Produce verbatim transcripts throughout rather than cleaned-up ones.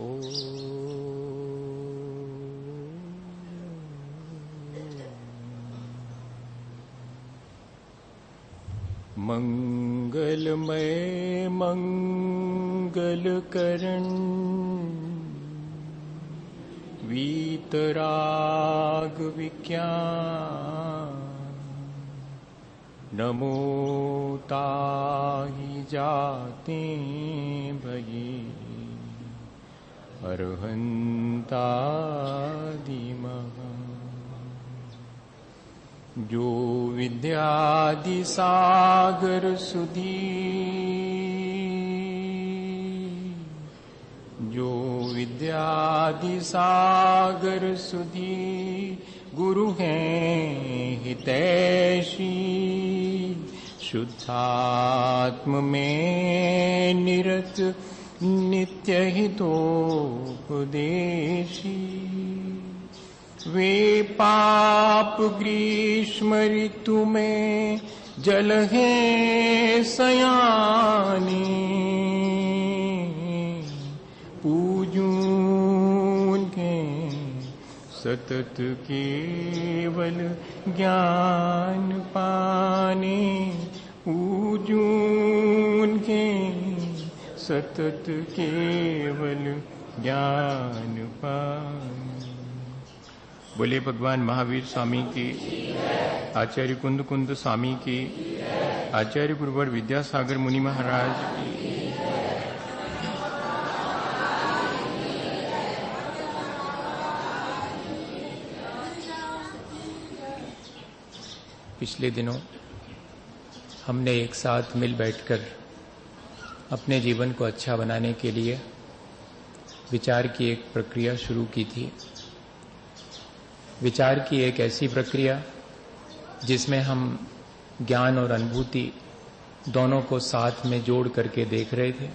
मंगलमय मंगल करण वीतराग विज्ञान नमो ताहि जाते भये अरहंतादिमः जो विद्यादि सागर सुधी जो विद्यादि सागर सुधी गुरु हैं हितैषी शुद्धात्म में निरत नित्य हितोपदेशी वे पाप ग्रीष्म ऋतु में जल है सयानी पूजूं के सतत केवल ज्ञान पाने पूजूं के सतत केवल ज्ञान पाने। बोले भगवान महावीर स्वामी की, आचार्य कुंद कुंद स्वामी की, आचार्य गुरुवर विद्यासागर मुनि महाराज की। पिछले दिनों हमने एक साथ मिल बैठकर अपने जीवन को अच्छा बनाने के लिए विचार की एक प्रक्रिया शुरू की थी। विचार की एक ऐसी प्रक्रिया जिसमें हम ज्ञान और अनुभूति दोनों को साथ में जोड़ करके देख रहे थे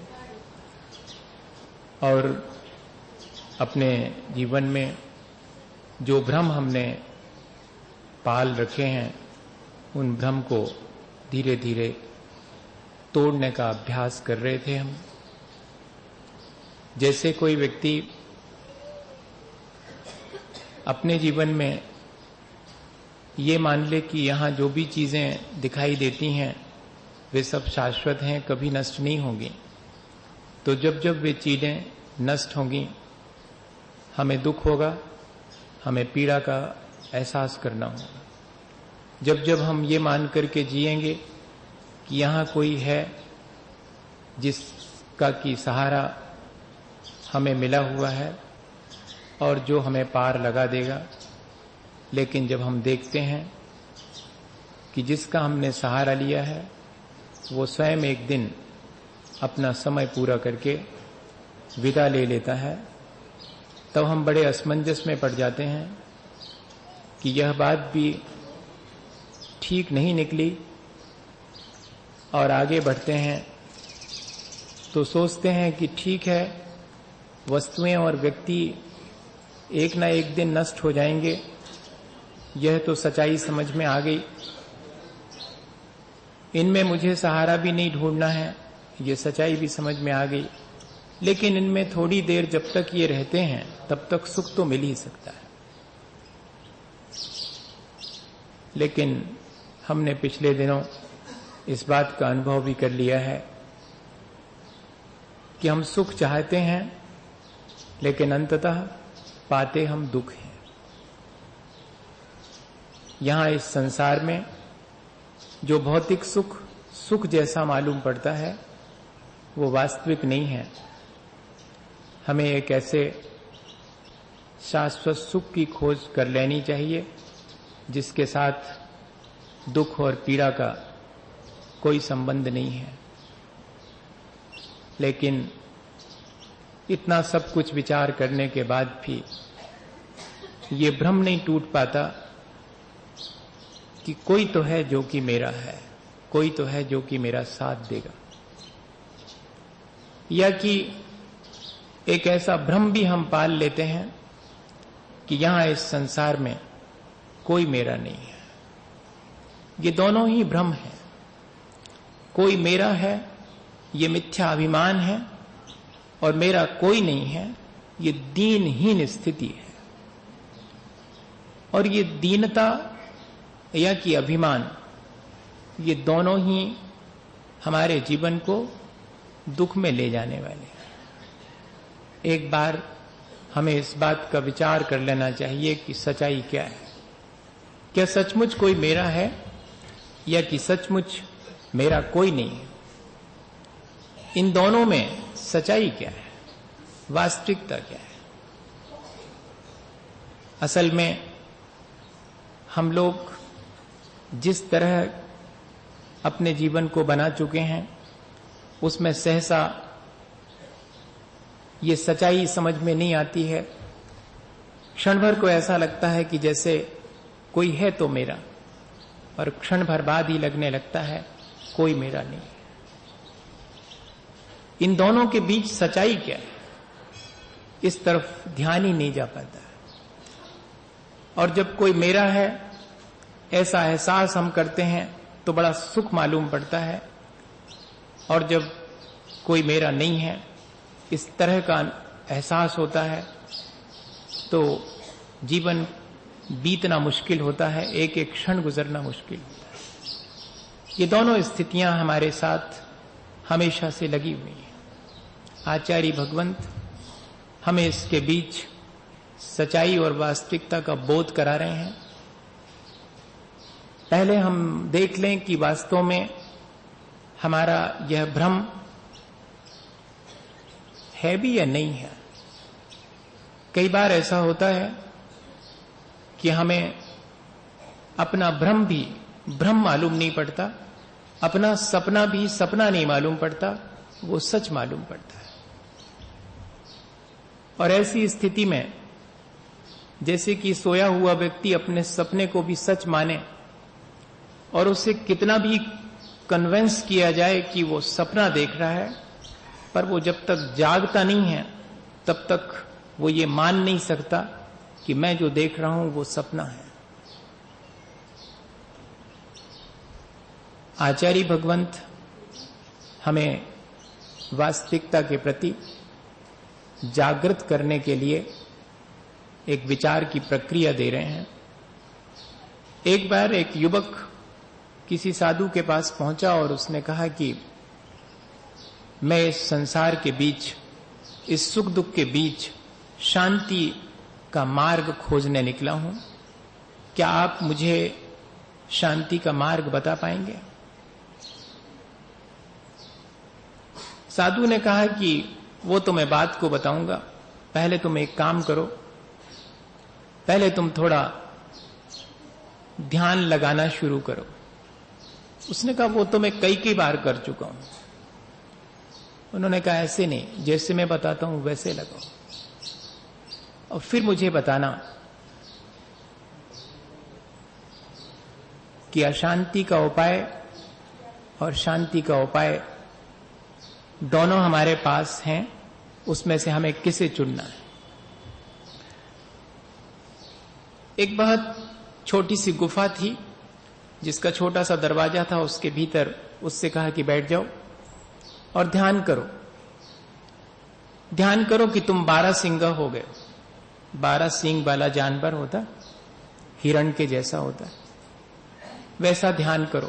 और अपने जीवन में जो भ्रम हमने पाल रखे हैं उन भ्रम को धीरे धीरे तोड़ने का अभ्यास कर रहे थे हम। जैसे कोई व्यक्ति अपने जीवन में ये मान ले कि यहाँ जो भी चीजें दिखाई देती हैं वे सब शाश्वत हैं, कभी नष्ट नहीं होंगी, तो जब जब वे चीजें नष्ट होंगी हमें दुख होगा, हमें पीड़ा का एहसास करना होगा। जब जब हम ये मान करके जिएंगे कि यहाँ कोई है जिसका की सहारा हमें मिला हुआ है और जो हमें पार लगा देगा, लेकिन जब हम देखते हैं कि जिसका हमने सहारा लिया है वो स्वयं एक दिन अपना समय पूरा करके विदा ले लेता है, तब हम बड़े असमंजस में पड़ जाते हैं कि यह बात भी ठीक नहीं निकली और आगे बढ़ते हैं तो सोचते हैं कि ठीक है, वस्तुएं और व्यक्ति एक ना एक दिन नष्ट हो जाएंगे, यह तो सच्चाई समझ में आ गई। इनमें मुझे सहारा भी नहीं ढूंढना है, ये सच्चाई भी समझ में आ गई। लेकिन इनमें थोड़ी देर जब तक ये रहते हैं तब तक सुख तो मिल ही सकता है। लेकिन हमने पिछले दिनों इस बात का अनुभव भी कर लिया है कि हम सुख चाहते हैं लेकिन अंततः पाते हम दुख हैं। यहां इस संसार में जो भौतिक सुख सुख जैसा मालूम पड़ता है वो वास्तविक नहीं है। हमें एक ऐसे शाश्वत सुख की खोज कर लेनी चाहिए जिसके साथ दुख और पीड़ा का कोई संबंध नहीं है। लेकिन इतना सब कुछ विचार करने के बाद भी ये भ्रम नहीं टूट पाता कि कोई तो है जो कि मेरा है, कोई तो है जो कि मेरा साथ देगा, या कि एक ऐसा भ्रम भी हम पाल लेते हैं कि यहां इस संसार में कोई मेरा नहीं है। ये दोनों ही भ्रम है। कोई मेरा है ये मिथ्या अभिमान है और मेरा कोई नहीं है ये दीनहीन स्थिति है। और ये दीनता या कि अभिमान, ये दोनों ही हमारे जीवन को दुख में ले जाने वाले हैं। एक बार हमें इस बात का विचार कर लेना चाहिए कि सच्चाई क्या है। क्या सचमुच कोई मेरा है या कि सचमुच मेरा कोई नहीं है? इन दोनों में सच्चाई क्या है, वास्तविकता क्या है? असल में हम लोग जिस तरह अपने जीवन को बना चुके हैं उसमें सहसा ये सच्चाई समझ में नहीं आती है। क्षण भर को ऐसा लगता है कि जैसे कोई है तो मेरा, और क्षण भर बाद ही लगने लगता है कोई मेरा नहीं। इन दोनों के बीच सच्चाई क्या है, इस तरफ ध्यान ही नहीं जा पाता। और जब कोई मेरा है ऐसा एहसास हम करते हैं तो बड़ा सुख मालूम पड़ता है, और जब कोई मेरा नहीं है इस तरह का एहसास होता है तो जीवन बीतना मुश्किल होता है, एक एक क्षण गुजरना मुश्किल होता है। ये दोनों स्थितियां हमारे साथ हमेशा से लगी हुई हैं। आचार्य भगवंत हमें इसके बीच सच्चाई और वास्तविकता का बोध करा रहे हैं। पहले हम देख लें कि वास्तव में हमारा यह भ्रम है भी या नहीं है। कई बार ऐसा होता है कि हमें अपना भ्रम भी भ्रम मालूम नहीं पड़ता, अपना सपना भी सपना नहीं मालूम पड़ता, वो सच मालूम पड़ता है। और ऐसी स्थिति में जैसे कि सोया हुआ व्यक्ति अपने सपने को भी सच माने और उसे कितना भी कन्विंस किया जाए कि वो सपना देख रहा है, पर वो जब तक जागता नहीं है तब तक वो ये मान नहीं सकता कि मैं जो देख रहा हूं वो सपना है। आचार्य भगवंत हमें वास्तविकता के प्रति जागृत करने के लिए एक विचार की प्रक्रिया दे रहे हैं। एक बार एक युवक किसी साधु के पास पहुंचा और उसने कहा कि मैं इस संसार के बीच, इस सुख दुख के बीच शांति का मार्ग खोजने निकला हूं, क्या आप मुझे शांति का मार्ग बता पाएंगे? साधु ने कहा कि वो तो मैं बात को बताऊंगा, पहले तुम एक काम करो, पहले तुम थोड़ा ध्यान लगाना शुरू करो। उसने कहा वो तो मैं कई कई बार कर चुका हूं। उन्होंने कहा ऐसे नहीं, जैसे मैं बताता हूं वैसे लगाओ और फिर मुझे बताना कि अशांति का उपाय और शांति का उपाय दोनों हमारे पास हैं, उसमें से हमें किसे चुनना है। एक बहुत छोटी सी गुफा थी जिसका छोटा सा दरवाजा था, उसके भीतर उससे कहा कि बैठ जाओ और ध्यान करो, ध्यान करो कि तुम बारह सिंगा हो गए। बारह सींग वाला जानवर होता, हिरण के जैसा होता, वैसा ध्यान करो।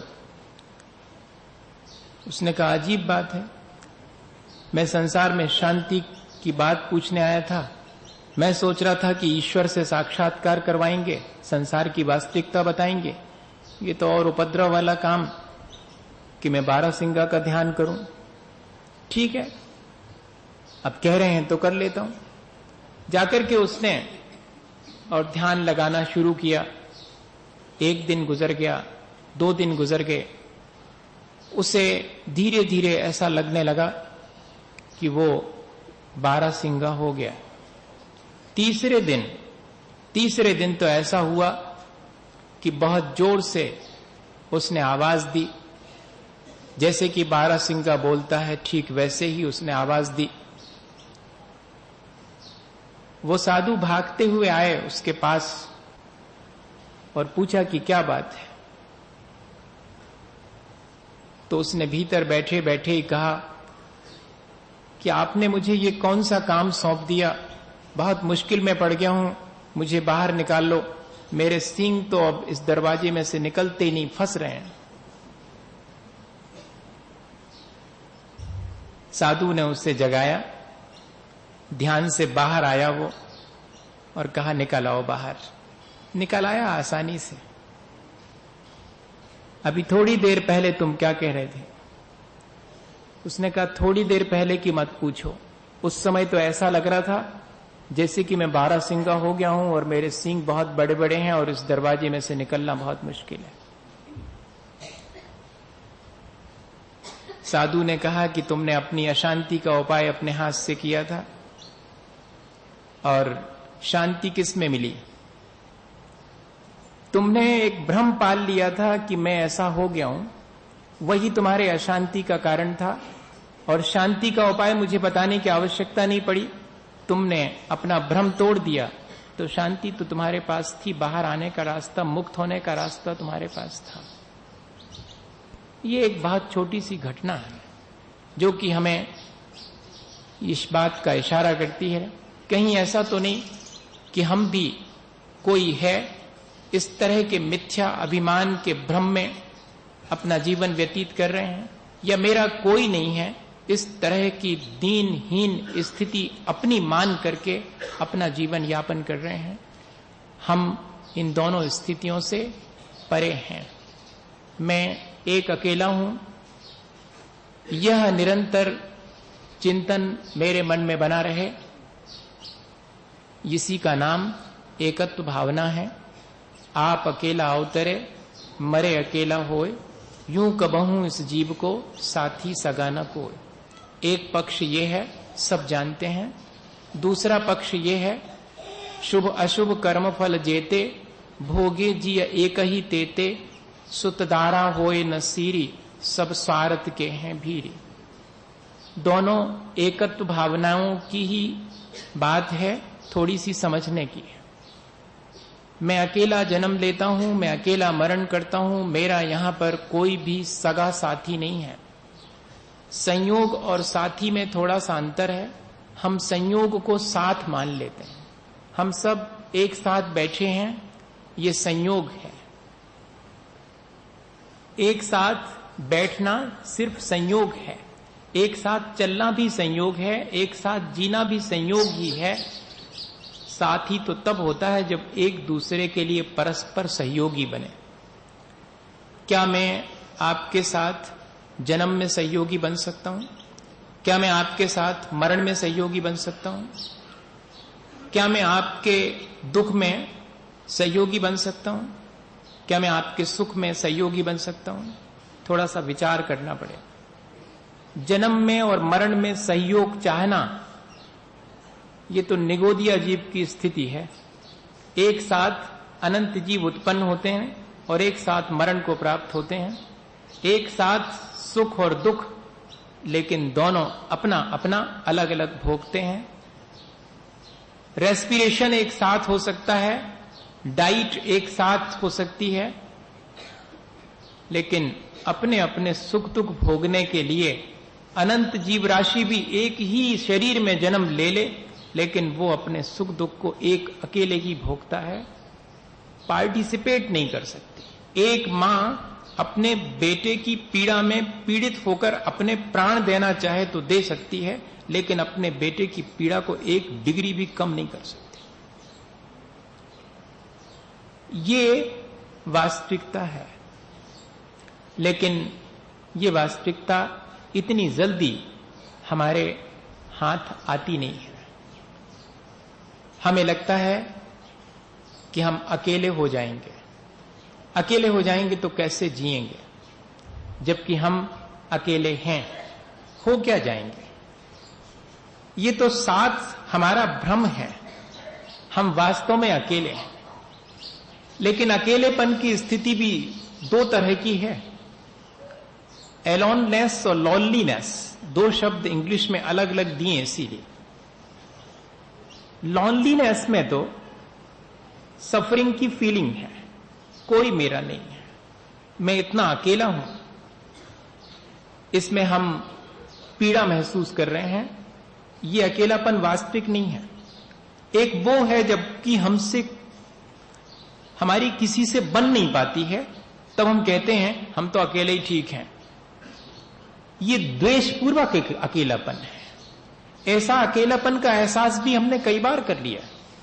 उसने कहा अजीब बात है, मैं संसार में शांति की बात पूछने आया था, मैं सोच रहा था कि ईश्वर से साक्षात्कार करवाएंगे, संसार की वास्तविकता बताएंगे, ये तो और उपद्रव वाला काम कि मैं बारह सिंगा का ध्यान करूं। ठीक है, अब कह रहे हैं तो कर लेता हूं। जाकर के उसने और ध्यान लगाना शुरू किया। एक दिन गुजर गया, दो दिन गुजर गए, उसे धीरे धीरे ऐसा लगने लगा कि वो बारह सिंगा हो गया। तीसरे दिन तीसरे दिन तो ऐसा हुआ कि बहुत जोर से उसने आवाज दी, जैसे कि बारह सिंगा बोलता है ठीक वैसे ही उसने आवाज दी। वो साधु भागते हुए आए उसके पास और पूछा कि क्या बात है। तो उसने भीतर बैठे बैठे ही कहा कि आपने मुझे ये कौन सा काम सौंप दिया बहुत मुश्किल में पड़ गया हूं, मुझे बाहर निकाल लो, मेरे सींग तो अब इस दरवाजे में से निकलते ही नहीं, फंस रहे हैं। साधु ने उसे जगाया, ध्यान से बाहर आया वो और कहा निकल आओ बाहर। निकल आया आसानी से। अभी थोड़ी देर पहले तुम क्या कह रहे थे? उसने कहा थोड़ी देर पहले की मत पूछो, उस समय तो ऐसा लग रहा था जैसे कि मैं बारह सिंगा हो गया हूं और मेरे सींग बहुत बड़े बड़े हैं और इस दरवाजे में से निकलना बहुत मुश्किल है। साधु ने कहा कि तुमने अपनी अशांति का उपाय अपने हाथ से किया था और शांति किस में मिली? तुमने एक भ्रम पाल लिया था कि मैं ऐसा हो गया हूं, वही तुम्हारे अशांति का कारण था और शांति का उपाय मुझे बताने की आवश्यकता नहीं पड़ी। तुमने अपना भ्रम तोड़ दिया तो शांति तो तुम्हारे पास थी, बाहर आने का रास्ता, मुक्त होने का रास्ता तुम्हारे पास था। ये एक बहुत छोटी सी घटना है जो कि हमें इस बात का इशारा करती है, कहीं ऐसा तो नहीं कि हम भी कोई है इस तरह के मिथ्या अभिमान के भ्रम में अपना जीवन व्यतीत कर रहे हैं, या मेरा कोई नहीं है इस तरह की दीनहीन स्थिति अपनी मान करके अपना जीवन यापन कर रहे हैं। हम इन दोनों स्थितियों से परे हैं। मैं एक अकेला हूं, यह निरंतर चिंतन मेरे मन में बना रहे, इसी का नाम एकत्व भावना है। आप अकेला अवतरे, मरे अकेला होए, यूं कबहूं इस जीव को साथी सगा न कोय। एक पक्ष ये है, सब जानते हैं। दूसरा पक्ष ये है, शुभ अशुभ कर्म फल जेते, भोगे जिय एक ही तेते, सुतदारा होए न सीरी, सब स्वार्थ के हैं भीरी। दोनों एकत्व भावनाओं की ही बात है, थोड़ी सी समझने की है। मैं अकेला जन्म लेता हूं, मैं अकेला मरण करता हूं, मेरा यहां पर कोई भी सगा साथी नहीं है। संयोग और साथी में थोड़ा सा अंतर है। हम संयोग को साथ मान लेते हैं, हम सब एक साथ बैठे हैं, ये संयोग है। एक साथ बैठना सिर्फ संयोग है, एक साथ चलना भी संयोग है, एक साथ जीना भी संयोग ही है। साथी तो तब होता है जब एक दूसरे के लिए परस्पर सहयोगी बने। क्या मैं आपके साथ जन्म में सहयोगी बन सकता हूं? क्या मैं आपके साथ मरण में सहयोगी बन सकता हूं? क्या मैं आपके दुख में सहयोगी बन सकता हूं? क्या मैं आपके सुख में सहयोगी बन सकता हूं? थोड़ा सा विचार करना पड़ेगा। जन्म में और मरण में सहयोग चाहना, ये तो निगोदिया जीव की स्थिति है। एक साथ अनंत जीव उत्पन्न होते हैं और एक साथ मरण को प्राप्त होते हैं, एक साथ सुख और दुख, लेकिन दोनों अपना अपना अलग अलग भोगते हैं। रेस्पिरेशन एक साथ हो सकता है, डाइट एक साथ हो सकती है, लेकिन अपने अपने सुख दुख भोगने के लिए अनंत जीव राशि भी एक ही शरीर में जन्म ले ले, लेकिन वो अपने सुख दुख को एक अकेले ही भोगता है, पार्टिसिपेट नहीं कर सकती। एक मां अपने बेटे की पीड़ा में पीड़ित होकर अपने प्राण देना चाहे तो दे सकती है, लेकिन अपने बेटे की पीड़ा को एक डिग्री भी कम नहीं कर सकती। ये वास्तविकता है, लेकिन ये वास्तविकता इतनी जल्दी हमारे हाथ आती नहीं है। हमें लगता है कि हम अकेले हो जाएंगे, अकेले हो जाएंगे तो कैसे जिएंगे, जबकि हम अकेले हैं, हो क्या जाएंगे। ये तो साथ हमारा भ्रम है, हम वास्तव में अकेले हैं। लेकिन अकेलेपन की स्थिति भी दो तरह की है, एलोननेस और लॉनलीनेस। दो शब्द इंग्लिश में अलग अलग दिए इसीलिए। लॉनलीनेस में तो सफरिंग की फीलिंग है, कोई मेरा नहीं है, मैं इतना अकेला हूं, इसमें हम पीड़ा महसूस कर रहे हैं। ये अकेलापन वास्तविक नहीं है। एक वो है जबकि हमसे हमारी किसी से बन नहीं पाती है, तब हम कहते हैं हम तो अकेले ही ठीक हैं। ये द्वेषपूर्वक एक अकेलापन है। ऐसा अकेलापन का एहसास भी हमने कई बार कर लिया।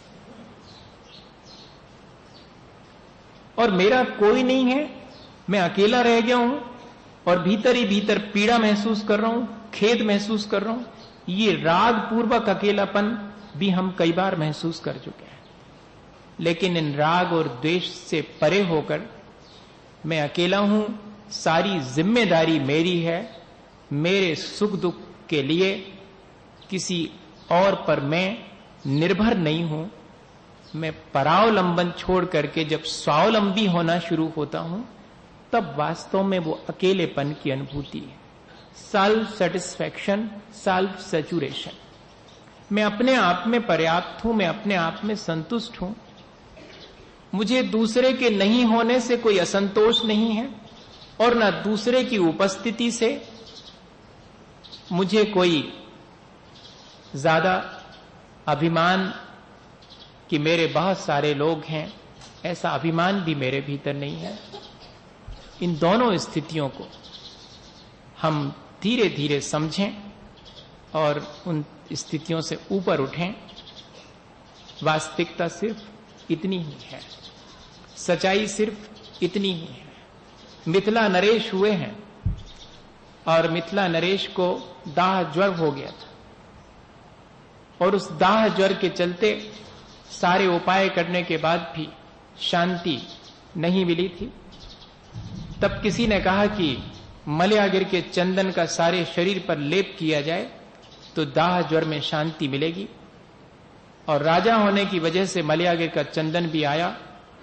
और मेरा कोई नहीं है, मैं अकेला रह गया हूं और भीतर ही भीतर पीड़ा महसूस कर रहा हूं, खेद महसूस कर रहा हूं। ये राग पूर्वक अकेलापन भी हम कई बार महसूस कर चुके हैं। लेकिन इन राग और द्वेष से परे होकर मैं अकेला हूं, सारी जिम्मेदारी मेरी है, मेरे सुख दुख के लिए किसी और पर मैं निर्भर नहीं हूं। मैं परावलंबन छोड़ करके जब स्वावलंबी होना शुरू होता हूं, तब वास्तव में वो अकेलेपन की अनुभूति है। Self satisfaction, self saturation. मैं अपने आप में पर्याप्त हूं, मैं अपने आप में संतुष्ट हूं। मुझे दूसरे के नहीं होने से कोई असंतोष नहीं है और न दूसरे की उपस्थिति से मुझे कोई ज्यादा अभिमान कि मेरे बहुत सारे लोग हैं, ऐसा अभिमान भी मेरे भीतर नहीं है। इन दोनों स्थितियों को हम धीरे धीरे समझें और उन स्थितियों से ऊपर उठें। वास्तविकता सिर्फ इतनी ही है, सच्चाई सिर्फ इतनी ही है। मिथिला नरेश हुए हैं और मिथिला नरेश को दाह ज्वर हो गया था और उस दाह ज्वर के चलते सारे उपाय करने के बाद भी शांति नहीं मिली थी। तब किसी ने कहा कि मलयागिर के चंदन का सारे शरीर पर लेप किया जाए तो दाह ज्वर में शांति मिलेगी। और राजा होने की वजह से मलयागिर का चंदन भी आया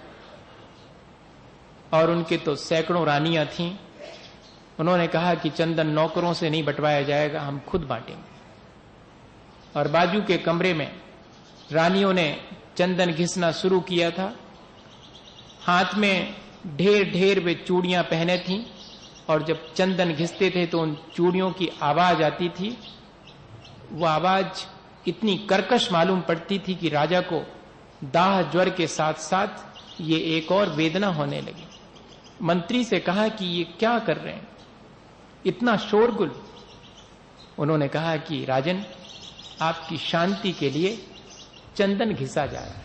और उनके तो सैकड़ों रानियां थीं। उन्होंने कहा कि चंदन नौकरों से नहीं बंटवाया जाएगा, हम खुद बांटेंगे। और बाजू के कमरे में रानियों ने चंदन घिसना शुरू किया था। हाथ में ढेर ढेर वे चूड़ियां पहने थीं और जब चंदन घिसते थे तो उन चूड़ियों की आवाज आती थी। वो आवाज इतनी कर्कश मालूम पड़ती थी कि राजा को दाह ज्वर के साथ साथ ये एक और वेदना होने लगी। मंत्री से कहा कि ये क्या कर रहे हैं, इतना शोरगुल। उन्होंने कहा कि राजन, आपकी शांति के लिए चंदन घिसा जा रहा है।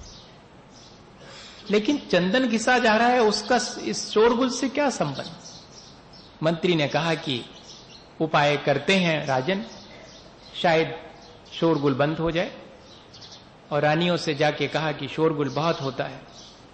लेकिन चंदन घिसा जा रहा है, उसका इस शोरगुल से क्या संबंध? मंत्री ने कहा कि उपाय करते हैं राजन, शायद शोरगुल बंद हो जाए। और रानियों से जाके कहा कि शोरगुल बहुत होता है,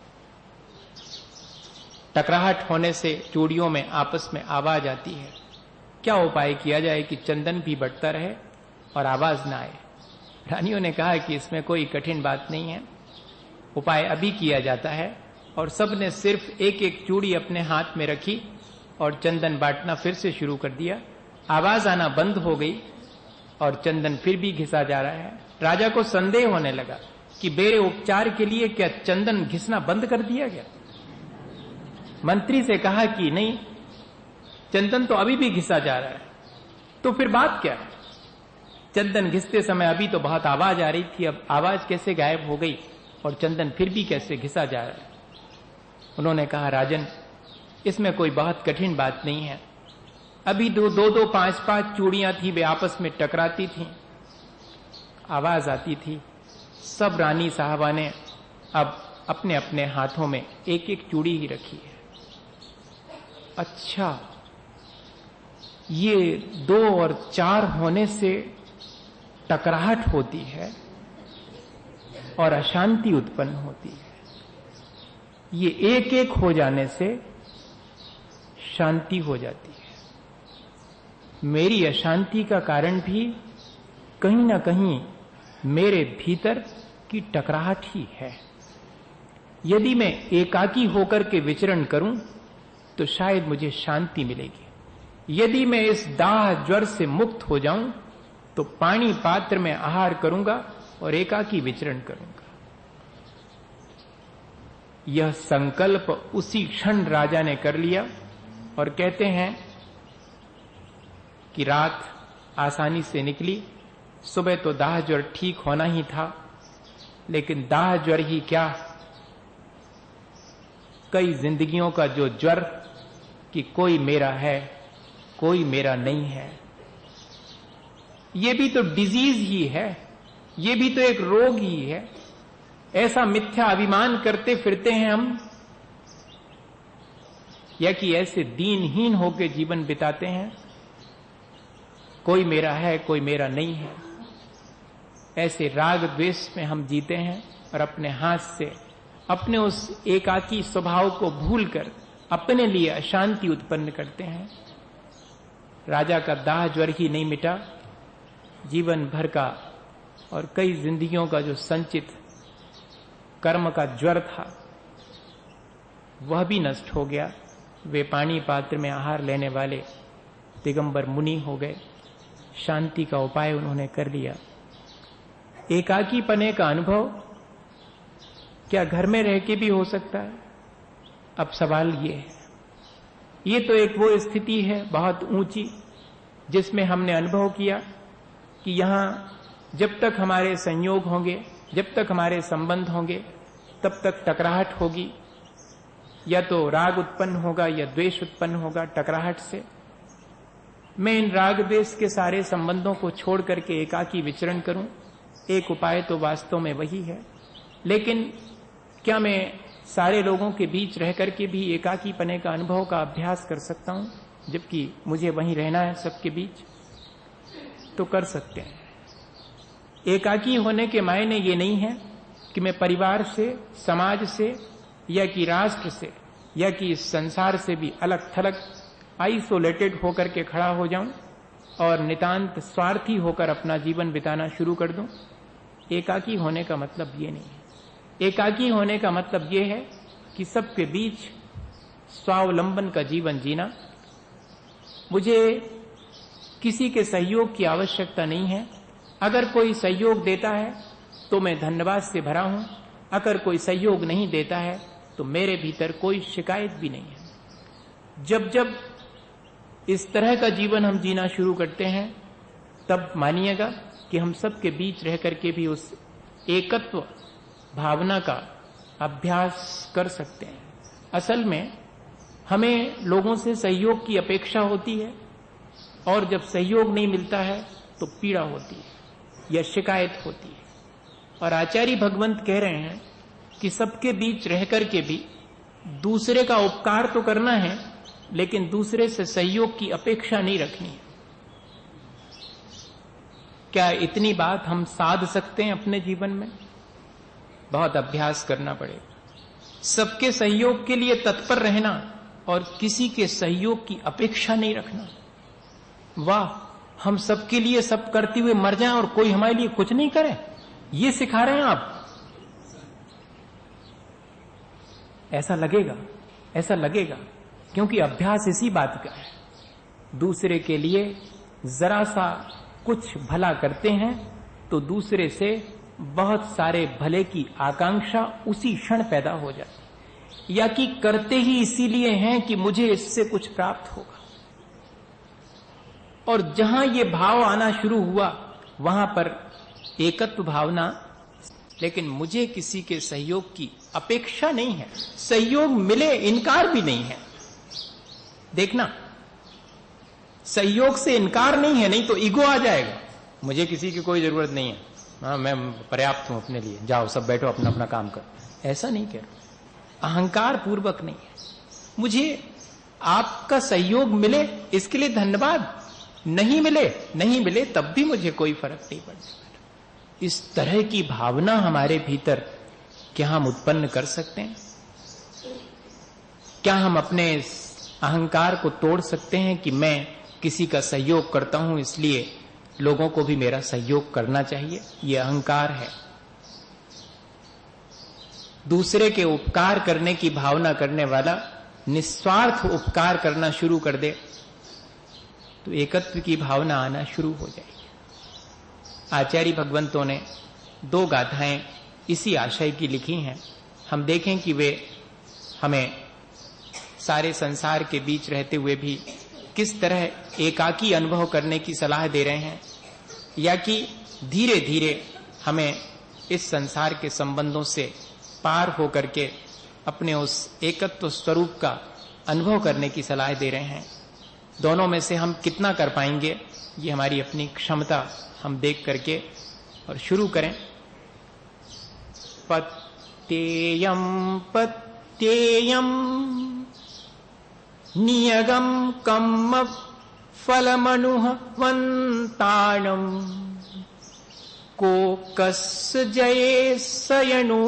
टकराहट होने से चूड़ियों में आपस में आवाज आती है। क्या उपाय किया जाए कि चंदन भी बढ़ता रहे और आवाज ना आए? रानियों ने कहा कि इसमें कोई कठिन बात नहीं है, उपाय अभी किया जाता है। और सबने सिर्फ एक एक चूड़ी अपने हाथ में रखी और चंदन बांटना फिर से शुरू कर दिया। आवाज आना बंद हो गई और चंदन फिर भी घिसा जा रहा है। राजा को संदेह होने लगा कि मेरे उपचार के लिए क्या चंदन घिसना बंद कर दिया गया? मंत्री से कहा कि नहीं, चंदन तो अभी भी घिसा जा रहा है। तो फिर बात क्या है? चंदन घिसते समय अभी तो बहुत आवाज आ रही थी, अब आवाज कैसे गायब हो गई और चंदन फिर भी कैसे घिसा जा रहा है? उन्होंने कहा राजन, इसमें कोई बहुत कठिन बात नहीं है। अभी दो दो दो पांच पांच चूड़ियां थी, वे आपस में टकराती थीं, आवाज आती थी। सब रानी साहबा ने अब अपने अपने हाथों में एक एक चूड़ी ही रखी है। अच्छा, ये दो और चार होने से टकराहट होती है और अशांति उत्पन्न होती है। ये एक एक हो जाने से शांति हो जाती है। मेरी अशांति का कारण भी कहीं ना कहीं मेरे भीतर की टकराहट ही है। यदि मैं एकाकी होकर के विचरण करूं तो शायद मुझे शांति मिलेगी। यदि मैं इस दाह ज्वर से मुक्त हो जाऊं तो पानी पात्र में आहार करूंगा और एकाकी विचरण करूंगा। यह संकल्प उसी क्षण राजा ने कर लिया और कहते हैं कि रात आसानी से निकली। सुबह तो दाह ज्वर ठीक होना ही था, लेकिन दाह ज्वर ही क्या, कई जिंदगियों का जो ज्वर कि कोई मेरा है कोई मेरा नहीं है, ये भी तो डिजीज ही है, ये भी तो एक रोग ही है। ऐसा मिथ्या अभिमान करते फिरते हैं हम, या कि ऐसे दीनहीन होकर जीवन बिताते हैं, कोई मेरा है कोई मेरा नहीं है। ऐसे राग द्वेष में हम जीते हैं और अपने हाथ से अपने उस एकाकी स्वभाव को भूलकर अपने लिए अशांति उत्पन्न करते हैं। राजा का दाह ज्वर ही नहीं मिटा, जीवन भर का और कई जिंदगियों का जो संचित कर्म का ज्वर था वह भी नष्ट हो गया। वे पानी पात्र में आहार लेने वाले दिगंबर मुनि हो गए, शांति का उपाय उन्होंने कर लिया। एकाकी पने का अनुभव क्या घर में रह के भी हो सकता है? अब सवाल ये है, ये तो एक वो स्थिति है बहुत ऊंची जिसमें हमने अनुभव किया कि यहां जब तक हमारे संयोग होंगे, जब तक हमारे संबंध होंगे, तब तक टकराहट होगी, या तो राग उत्पन्न होगा या द्वेष उत्पन्न होगा टकराहट से। मैं इन राग द्वेष के सारे संबंधों को छोड़ करके एकाकी विचरण करूं, एक उपाय तो वास्तव में वही है। लेकिन क्या मैं सारे लोगों के बीच रह करके भी एकाकी पने का अनुभव का अभ्यास कर सकता हूं, जबकि मुझे वहीं रहना है सबके बीच? तो कर सकते हैं। एकाकी होने के मायने ये नहीं है कि मैं परिवार से, समाज से, या कि राष्ट्र से, या कि इस संसार से भी अलग थलग आइसोलेटेड होकर के खड़ा हो जाऊं और नितांत स्वार्थी होकर अपना जीवन बिताना शुरू कर दूं। एकाकी होने का मतलब ये नहीं है। एकाकी होने का मतलब ये है कि सबके बीच स्वावलंबन का जीवन जीना। मुझे किसी के सहयोग की आवश्यकता नहीं है। अगर कोई सहयोग देता है तो मैं धन्यवाद से भरा हूं, अगर कोई सहयोग नहीं देता है तो मेरे भीतर कोई शिकायत भी नहीं है। जब जब इस तरह का जीवन हम जीना शुरू करते हैं तब मानिएगा कि हम सबके बीच रह करके भी उस एकत्व भावना का अभ्यास कर सकते हैं। असल में हमें लोगों से सहयोग की अपेक्षा होती है, और जब सहयोग नहीं मिलता है तो पीड़ा होती है या शिकायत होती है। और आचार्य भगवंत कह रहे हैं कि सबके बीच रह करके भी दूसरे का उपकार तो करना है, लेकिन दूसरे से सहयोग की अपेक्षा नहीं रखनी है। क्या इतनी बात हम साध सकते हैं अपने जीवन में? बहुत अभ्यास करना पड़ेगा। सबके सहयोग के लिए तत्पर रहना और किसी के सहयोग की अपेक्षा नहीं रखना। वाह, हम सबके लिए सब करते हुए मर जाएं और कोई हमारे लिए कुछ नहीं करे, ये सिखा रहे हैं आप? ऐसा लगेगा, ऐसा लगेगा, क्योंकि अभ्यास इसी बात का है। दूसरे के लिए जरा सा कुछ भला करते हैं तो दूसरे से बहुत सारे भले की आकांक्षा उसी क्षण पैदा हो जाती, या कि करते ही इसीलिए हैं कि मुझे इससे कुछ प्राप्त होगा। और जहां ये भाव आना शुरू हुआ वहां पर एकत्व भावना, लेकिन मुझे किसी के सहयोग की अपेक्षा नहीं है, सहयोग मिले इनकार भी नहीं है। देखना, सहयोग से इनकार नहीं है, नहीं तो ईगो आ जाएगा, मुझे किसी की कोई जरूरत नहीं है, हाँ मैं पर्याप्त हूं अपने लिए, जाओ सब बैठो अपना अपना काम करो। ऐसा नहीं कह रहा, अहंकार पूर्वक नहीं है। मुझे आपका सहयोग मिले इसके लिए धन्यवाद, नहीं मिले नहीं मिले तब भी मुझे कोई फर्क नहीं पड़ता। इस तरह की भावना हमारे भीतर क्या हम उत्पन्न कर सकते हैं? क्या हम अपने अहंकार को तोड़ सकते हैं कि मैं किसी का सहयोग करता हूं इसलिए लोगों को भी मेरा सहयोग करना चाहिए? ये अहंकार है। दूसरे के उपकार करने की भावना करने वाला निस्वार्थ उपकार करना शुरू कर दे तो एकत्व की भावना आना शुरू हो जाएगी। आचार्य भगवंतों ने दो गाथाएं इसी आशय की लिखी हैं। हम देखें कि वे हमें सारे संसार के बीच रहते हुए भी किस तरह एकाकी अनुभव करने की सलाह दे रहे हैं, या कि धीरे धीरे हमें इस संसार के संबंधों से पार होकर के अपने उस एकत्व स्वरूप का अनुभव करने की सलाह दे रहे हैं। दोनों में से हम कितना कर पाएंगे, ये हमारी अपनी क्षमता हम देख करके और शुरू करें। पत्येयम पत्येयम नियगम कम्म फलमनुह वंताणम को कस जये सयनो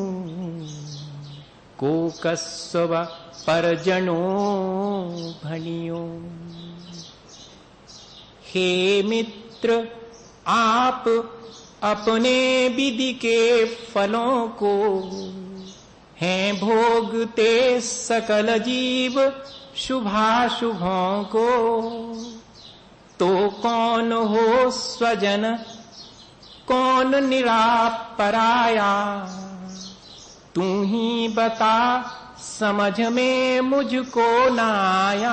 को कस्व परजनो भनियो। हे मित्र, आप अपने विधि के फलों को हैं भोगते सकल जीव शुभाशुभों को, तो कौन हो स्वजन कौन निरापराया, तू ही बता समझ में मुझको ना आया।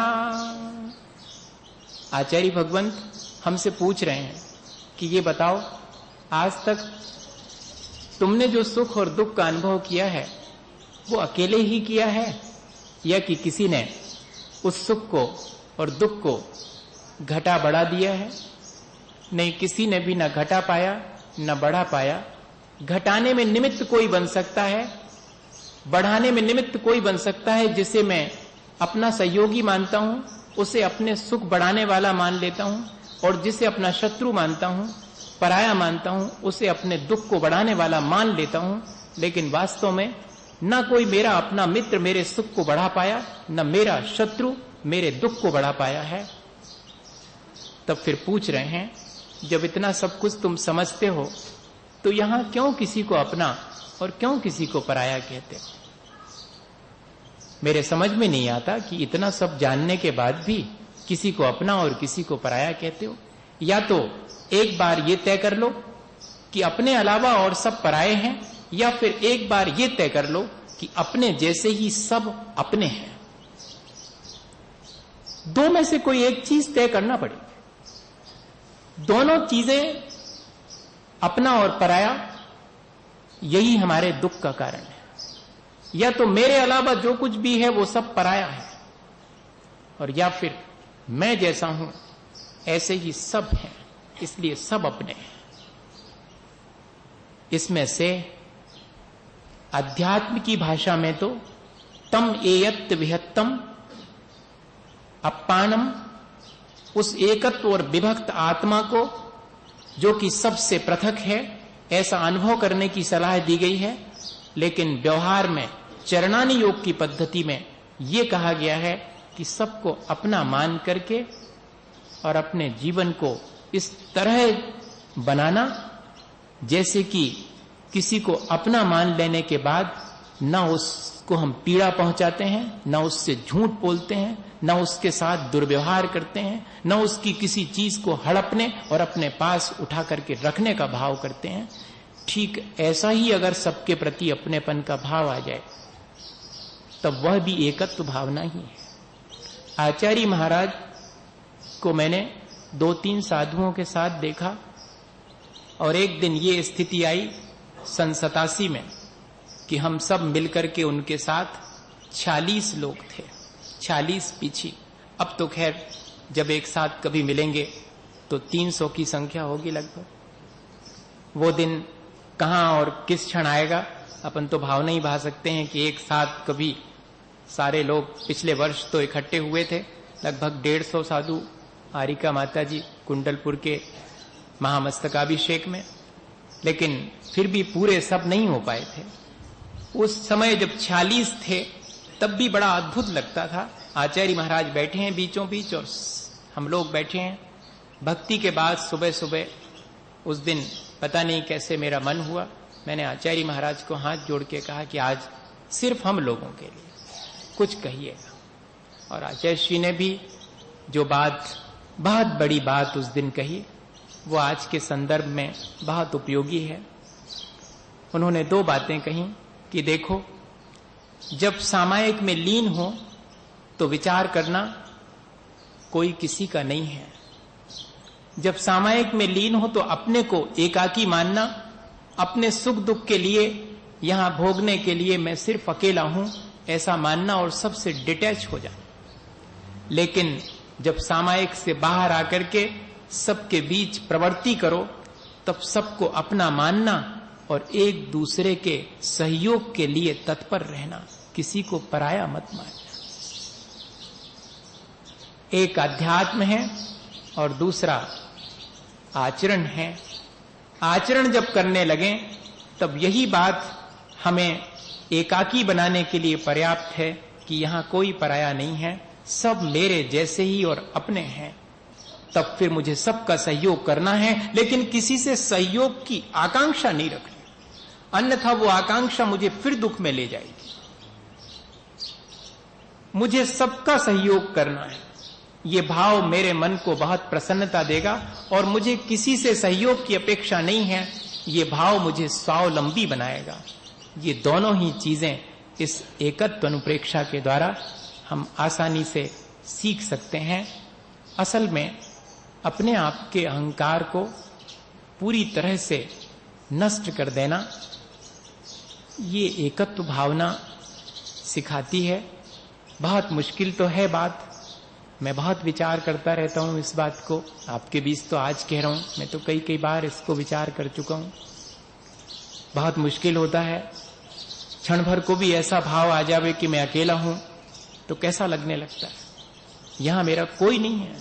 आचार्य भगवंत हमसे पूछ रहे हैं कि ये बताओ, आज तक तुमने जो सुख और दुख का अनुभव किया है वो अकेले ही किया है, या कि किसी ने उस सुख को और दुख को घटा बढ़ा दिया है? नहीं, किसी ने भी न घटा पाया न बढ़ा पाया। घटाने में निमित्त कोई बन सकता है, बढ़ाने में निमित्त कोई बन सकता है। जिसे मैं अपना सहयोगी मानता हूं उसे अपने सुख बढ़ाने वाला मान लेता हूं, और जिसे अपना शत्रु मानता हूं, पराया मानता हूं, उसे अपने दुख को बढ़ाने वाला मान लेता हूं। लेकिन वास्तव में न कोई मेरा अपना मित्र मेरे सुख को बढ़ा पाया, न मेरा शत्रु मेरे दुख को बढ़ा पाया है। तब फिर पूछ रहे हैं, जब इतना सब कुछ तुम समझते हो तो यहां क्यों किसी को अपना और क्यों किसी को पराया कहते हो? मेरे समझ में नहीं आता कि इतना सब जानने के बाद भी किसी को अपना और किसी को पराया कहते हो। या तो एक बार ये तय कर लो कि अपने अलावा और सब पराये हैं, या फिर एक बार ये तय कर लो कि अपने जैसे ही सब अपने हैं। दो में से कोई एक चीज तय करना पड़ेगी। दोनों चीजें, अपना और पराया, यही हमारे दुख का कारण है। या तो मेरे अलावा जो कुछ भी है वो सब पराया है, और या फिर मैं जैसा हूं ऐसे ही सब हैं, इसलिए सब अपने हैं। इसमें से अध्यात्म की भाषा में तो तम एयत विहत्तम अपानम, उस एकत्व और विभक्त आत्मा को जो कि सबसे पृथक है, ऐसा अनुभव करने की सलाह दी गई है। लेकिन व्यवहार में चरणानी योग की पद्धति में यह कहा गया है कि सबको अपना मान करके और अपने जीवन को इस तरह बनाना जैसे कि किसी को अपना मान लेने के बाद न उसको हम पीड़ा पहुंचाते हैं, न उससे झूठ बोलते हैं, न उसके साथ दुर्व्यवहार करते हैं, न उसकी किसी चीज को हड़पने और अपने पास उठा करके रखने का भाव करते हैं। ठीक ऐसा ही अगर सबके प्रति अपनेपन का भाव आ जाए तब वह भी एकत्व भावना ही है। आचार्य महाराज को मैंने दो तीन साधुओं के साथ देखा, और एक दिन ये स्थिति आई सन सतासी में कि हम सब मिलकर के उनके साथ छियालीस लोग थे, छियालीस पीछी। अब तो खैर जब एक साथ कभी मिलेंगे तो तीन सौ की संख्या होगी लगभग। वो दिन कहां और किस क्षण आएगा अपन तो भाव नहीं भा सकते हैं कि एक साथ कभी सारे लोग। पिछले वर्ष तो इकट्ठे हुए थे लगभग डेढ़ सौ साधु आरिका माता जी कुंडलपुर के महामस्तकाभिषेक में, लेकिन फिर भी पूरे सब नहीं हो पाए थे। उस समय जब छियालीस थे तब भी बड़ा अद्भुत लगता था। आचार्य महाराज बैठे हैं बीचों बीच और हम लोग बैठे हैं। भक्ति के बाद सुबह सुबह उस दिन पता नहीं कैसे मेरा मन हुआ, मैंने आचार्य महाराज को हाथ जोड़ के कहा कि आज सिर्फ हम लोगों के लिए कुछ कहिएगा। और आचार्य श्री ने भी जो बात, बहुत बड़ी बात उस दिन कही, वो आज के संदर्भ में बहुत उपयोगी है। उन्होंने दो बातें कही कि देखो, जब सामायिक में लीन हो तो विचार करना कोई किसी का नहीं है। जब सामायिक में लीन हो तो अपने को एकाकी मानना अपने सुख दुख के लिए, यहां भोगने के लिए मैं सिर्फ अकेला हूं, ऐसा मानना और सबसे डिटैच हो जाना। लेकिन जब सामायिक से बाहर आकर के सबके बीच प्रवृत्ति करो, तब सबको अपना मानना और एक दूसरे के सहयोग के लिए तत्पर रहना, किसी को पराया मत मानना। एक अध्यात्म है और दूसरा आचरण है। आचरण जब करने लगे तब यही बात हमें एकाकी बनाने के लिए पर्याप्त है कि यहां कोई पराया नहीं है, सब मेरे जैसे ही और अपने हैं। तब फिर मुझे सबका सहयोग करना है, लेकिन किसी से सहयोग की आकांक्षा नहीं रखनी, अन्यथा वो आकांक्षा मुझे फिर दुख में ले जाएगी। मुझे सबका सहयोग करना है, ये भाव मेरे मन को बहुत प्रसन्नता देगा, और मुझे किसी से सहयोग की अपेक्षा नहीं है, ये भाव मुझे स्वावलंबी बनाएगा। ये दोनों ही चीजें इस एकत्व अनुप्रेक्षा के द्वारा हम आसानी से सीख सकते हैं। असल में अपने आप के अहंकार को पूरी तरह से नष्ट कर देना, ये एकत्व भावना सिखाती है। बहुत मुश्किल तो है बात, मैं बहुत विचार करता रहता हूं इस बात को, आपके बीच तो आज कह रहा हूं, मैं तो कई कई बार इसको विचार कर चुका हूं। बहुत मुश्किल होता है, क्षण भर को भी ऐसा भाव आ जावे कि मैं अकेला हूं तो कैसा लगने लगता है, यहां मेरा कोई नहीं है।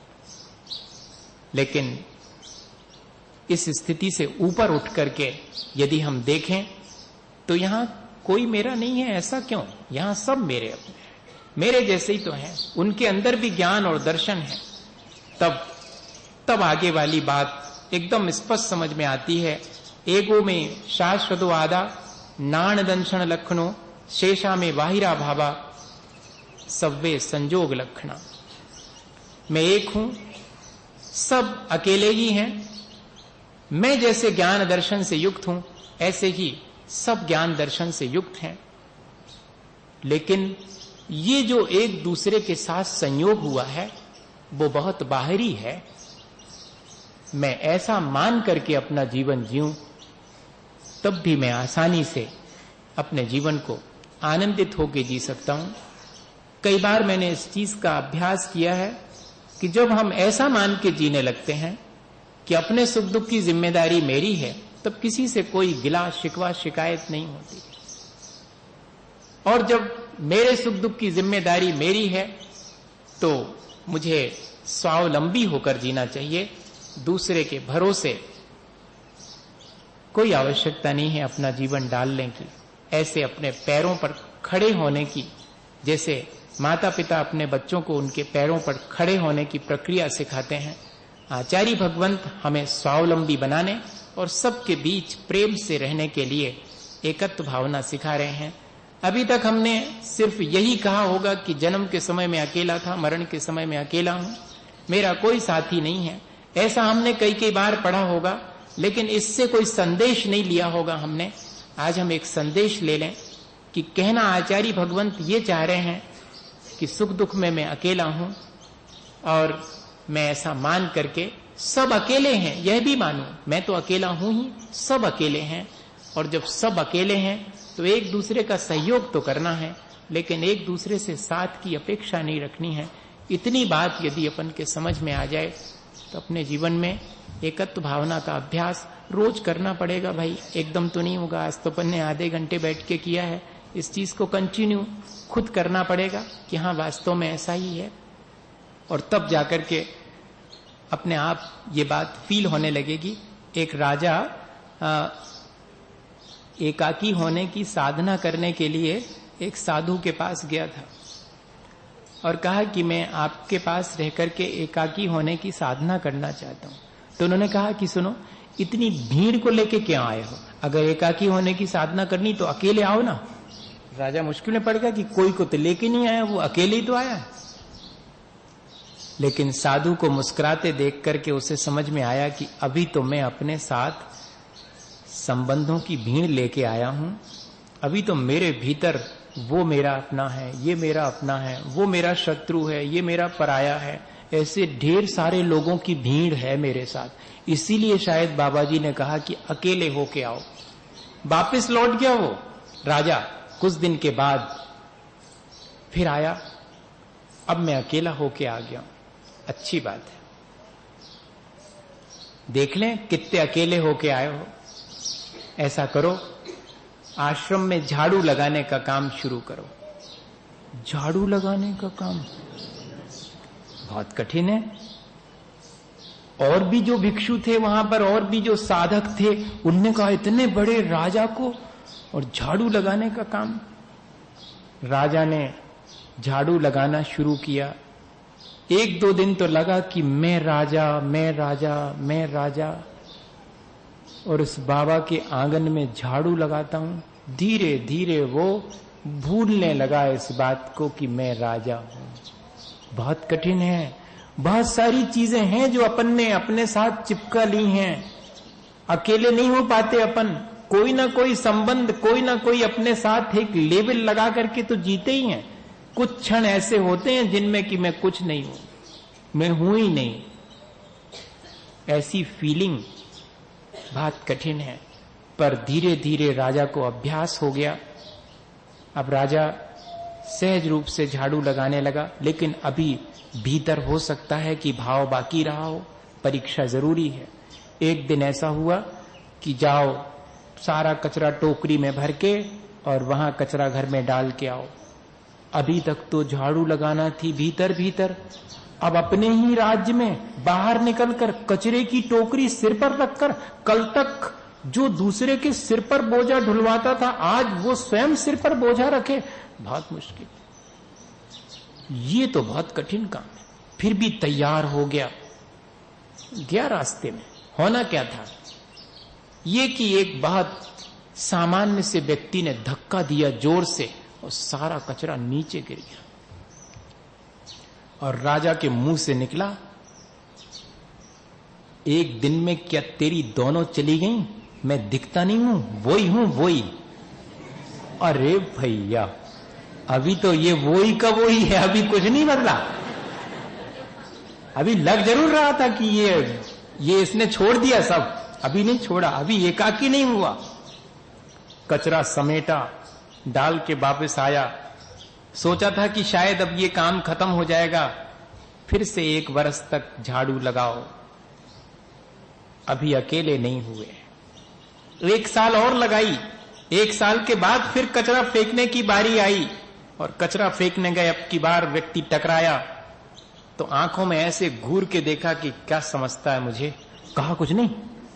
लेकिन इस स्थिति से ऊपर उठ करके यदि हम देखें तो यहां कोई मेरा नहीं है, ऐसा क्यों? यहां सब मेरे अपने हैं, मेरे जैसे ही तो हैं, उनके अंदर भी ज्ञान और दर्शन है। तब तब आगे वाली बात एकदम स्पष्ट समझ में आती है। एगो में शाश्वतो आदा नाण दंशन लक्षणों, शेषा में बाहिरा भावा सव्वे संजोग लक्षणा। मैं एक हूं, सब अकेले ही हैं। मैं जैसे ज्ञान दर्शन से युक्त हूं, ऐसे ही सब ज्ञान दर्शन से युक्त हैं। लेकिन ये जो एक दूसरे के साथ संयोग हुआ है वो बहुत बाहरी है। मैं ऐसा मान करके अपना जीवन जीऊं, तब भी मैं आसानी से अपने जीवन को आनंदित होकर जी सकता हूं। कई बार मैंने इस चीज का अभ्यास किया है कि जब हम ऐसा मान के जीने लगते हैं कि अपने सुख दुख की जिम्मेदारी मेरी है, तब किसी से कोई गिला शिकवा शिकायत नहीं होती। और जब मेरे सुख दुख की जिम्मेदारी मेरी है तो मुझे स्वावलंबी होकर जीना चाहिए, दूसरे के भरोसे कोई आवश्यकता नहीं है अपना जीवन डालने की, ऐसे अपने पैरों पर खड़े होने की। जैसे माता पिता अपने बच्चों को उनके पैरों पर खड़े होने की प्रक्रिया सिखाते हैं, आचार्य भगवंत हमें स्वावलंबी बनाने और सबके बीच प्रेम से रहने के लिए एकत्व भावना सिखा रहे हैं। अभी तक हमने सिर्फ यही कहा होगा कि जन्म के समय में अकेला था, मरण के समय में अकेला हूं, मेरा कोई साथी नहीं है, ऐसा हमने कई कई बार पढ़ा होगा, लेकिन इससे कोई संदेश नहीं लिया होगा हमने। आज हम एक संदेश ले लें कि कहना आचार्य भगवंत ये चाह रहे हैं कि सुख दुख में मैं अकेला हूं, और मैं ऐसा मान करके सब अकेले हैं यह भी मानूं, मैं तो अकेला हूं ही, सब अकेले हैं। और जब सब अकेले हैं तो एक दूसरे का सहयोग तो करना है, लेकिन एक दूसरे से साथ की अपेक्षा नहीं रखनी है। इतनी बात यदि अपन के समझ में आ जाए तो अपने जीवन में एकत्व भावना का अभ्यास रोज करना पड़ेगा भाई, एकदम तो नहीं होगा। आज तो अपन ने आधे घंटे बैठ के किया है, इस चीज को कंटिन्यू खुद करना पड़ेगा कि हाँ वास्तव में ऐसा ही है, और तब जाकर के अपने आप ये बात फील होने लगेगी। एक राजा आ, एकाकी होने की साधना करने के लिए एक साधु के पास गया था और कहा कि मैं आपके पास रह करके एकाकी होने की साधना करना चाहता हूं। तो उन्होंने कहा कि सुनो, इतनी भीड़ को लेके क्यों आए हो? अगर एकाकी होने की साधना करनी तो अकेले आओ ना। राजा मुश्किल में पड़ गया कि कोई को तो लेके नहीं आया, वो अकेले ही तो आया। लेकिन साधु को मुस्कुराते देख करके उसे समझ में आया कि अभी तो मैं अपने साथ संबंधों की भीड़ लेके आया हूं, अभी तो मेरे भीतर वो मेरा अपना है, ये मेरा अपना है, वो मेरा शत्रु है, ये मेरा पराया है, ऐसे ढेर सारे लोगों की भीड़ है मेरे साथ, इसीलिए शायद बाबा जी ने कहा कि अकेले होके आओ। वापस लौट गया वो राजा, कुछ दिन के बाद फिर आया, अब मैं अकेला होके आ गया। अच्छी बात है, देख लें कितने अकेले होके आए हो। ऐसा करो, आश्रम में झाड़ू लगाने का काम शुरू करो। झाड़ू लगाने का काम बहुत कठिन है। और भी जो भिक्षु थे वहां पर, और भी जो साधक थे, उनने कहा इतने बड़े राजा को और झाड़ू लगाने का काम। राजा ने झाड़ू लगाना शुरू किया। एक दो दिन तो लगा कि मैं राजा, मैं राजा, मैं राजा, और उस बाबा के आंगन में झाड़ू लगाता हूं। धीरे धीरे वो भूलने लगा इस बात को कि मैं राजा हूं। बहुत कठिन है। बहुत सारी चीजें हैं जो अपन ने अपने साथ चिपका ली हैं। अकेले नहीं हो पाते अपन, कोई ना कोई संबंध, कोई ना कोई अपने साथ एक लेबल लगा करके तो जीते ही हैं। कुछ क्षण ऐसे होते हैं जिनमें कि मैं कुछ नहीं हूं, मैं हूं ही नहीं। ऐसी फीलिंग बहुत कठिन है। पर धीरे धीरे राजा को अभ्यास हो गया। अब राजा सहज रूप से झाड़ू लगाने लगा, लेकिन अभी भीतर हो सकता है कि भाव बाकी रहा हो, परीक्षा जरूरी है। एक दिन ऐसा हुआ कि जाओ सारा कचरा टोकरी में भर के और वहां कचरा घर में डाल के आओ। अभी तक तो झाड़ू लगाना थी भीतर भीतर, अब अपने ही राज्य में बाहर निकलकर कचरे की टोकरी सिर पर रखकर, कल तक जो दूसरे के सिर पर बोझा ढुलवाता था, आज वो स्वयं सिर पर बोझा रखे, बहुत मुश्किल। ये तो बहुत कठिन काम है। फिर भी तैयार हो गया, गया रास्ते में। होना क्या था, ये कि एक बहुत सामान्य से व्यक्ति ने धक्का दिया जोर से और सारा कचरा नीचे गिर गया। और राजा के मुंह से निकला, एक दिन में क्या तेरी दोनों चली गई? मैं दिखता नहीं हूं, वही हूं वही। अरे भैया, अभी तो ये वही का वही है, अभी कुछ नहीं बदला। अभी लग जरूर रहा था कि ये ये इसने छोड़ दिया सब, अभी नहीं छोड़ा, अभी एकाकी नहीं हुआ। कचरा समेटा, डाल के वापस आया। सोचा था कि शायद अब ये काम खत्म हो जाएगा, फिर से एक वर्ष तक झाड़ू लगाओ। अभी अकेले नहीं हुए। एक साल और लगाई। एक साल के बाद फिर कचरा फेंकने की बारी आई और कचरा फेंकने गए। अब की बार व्यक्ति टकराया तो आंखों में ऐसे घूर के देखा कि क्या समझता है मुझे। कहा कुछ नहीं,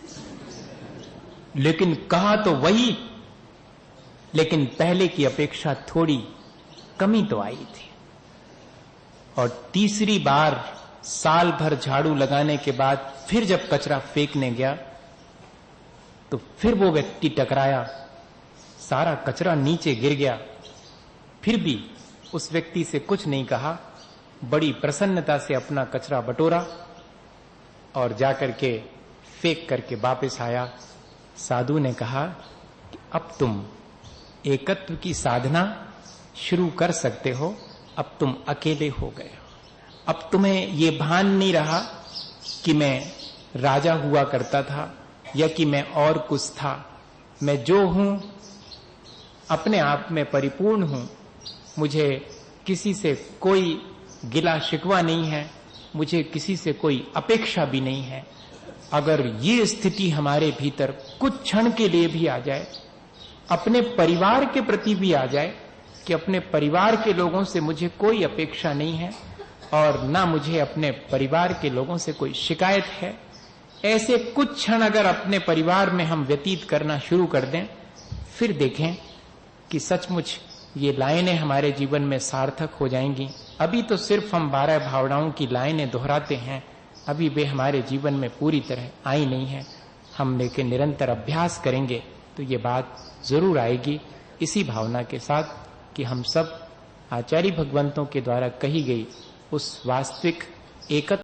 लेकिन कहा तो वही, लेकिन पहले की अपेक्षा थोड़ी कमी तो आई थी। और तीसरी बार साल भर झाड़ू लगाने के बाद फिर जब कचरा फेंकने गया तो फिर वो व्यक्ति टकराया, सारा कचरा नीचे गिर गया। फिर भी उस व्यक्ति से कुछ नहीं कहा, बड़ी प्रसन्नता से अपना कचरा बटोरा और जाकर के फेंक करके वापस आया। साधु ने कहा कि अब तुम एकत्व की साधना शुरू कर सकते हो, अब तुम अकेले हो गए हो। अब तुम्हें ये भान नहीं रहा कि मैं राजा हुआ करता था या कि मैं और कुछ था। मैं जो हूं अपने आप में परिपूर्ण हूं। मुझे किसी से कोई गिला शिकवा नहीं है, मुझे किसी से कोई अपेक्षा भी नहीं है। अगर ये स्थिति हमारे भीतर कुछ क्षण के लिए भी आ जाए, अपने परिवार के प्रति भी आ जाए कि अपने परिवार के लोगों से मुझे कोई अपेक्षा नहीं है और ना मुझे अपने परिवार के लोगों से कोई शिकायत है, ऐसे कुछ क्षण अगर अपने परिवार में हम व्यतीत करना शुरू कर दें, फिर देखें कि सचमुच ये लाइनें हमारे जीवन में सार्थक हो जाएंगी। अभी तो सिर्फ हम बारह भावनाओं की लाइनें दोहराते हैं, अभी वे हमारे जीवन में पूरी तरह आई नहीं है। हम लेकिन निरंतर अभ्यास करेंगे तो ये बात जरूर आएगी। इसी भावना के साथ कि हम सब आचार्य भगवंतों के द्वारा कही गई उस वास्तविक एकत्र